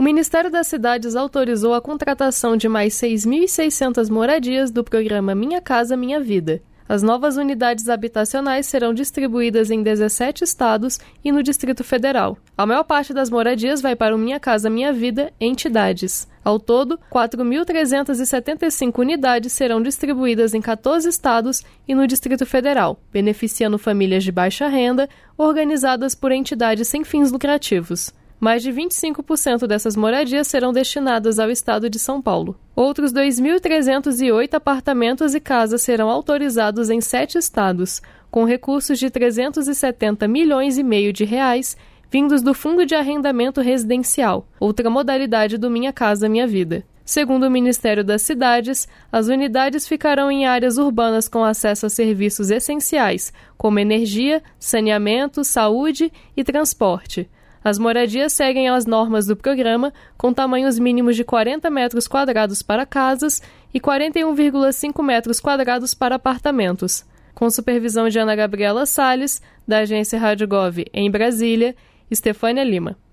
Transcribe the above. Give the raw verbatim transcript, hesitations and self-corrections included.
O Ministério das Cidades autorizou a contratação de mais seis mil e seiscentas moradias do programa Minha Casa Minha Vida. As novas unidades habitacionais serão distribuídas em dezessete estados e no Distrito Federal. A maior parte das moradias vai para o Minha Casa Minha Vida entidades. Ao todo, quatro mil trezentas e setenta e cinco unidades serão distribuídas em quatorze estados e no Distrito Federal, beneficiando famílias de baixa renda, organizadas por entidades sem fins lucrativos. Mais de vinte e cinco por cento dessas moradias serão destinadas ao estado de São Paulo. Outros dois mil trezentos e oito apartamentos e casas serão autorizados em sete estados, com recursos de trezentos e setenta milhões e meio de reais vindos do Fundo de Arrendamento Residencial, outra modalidade do Minha Casa Minha Vida. Segundo o Ministério das Cidades, as unidades ficarão em áreas urbanas com acesso a serviços essenciais, como energia, saneamento, saúde e transporte. As moradias seguem as normas do programa, com tamanhos mínimos de quarenta metros quadrados para casas e quarenta e um vírgula cinco metros quadrados para apartamentos. Com supervisão de Ana Gabriela Salles, da agência Rádio Gov em Brasília, Estefânia Lima.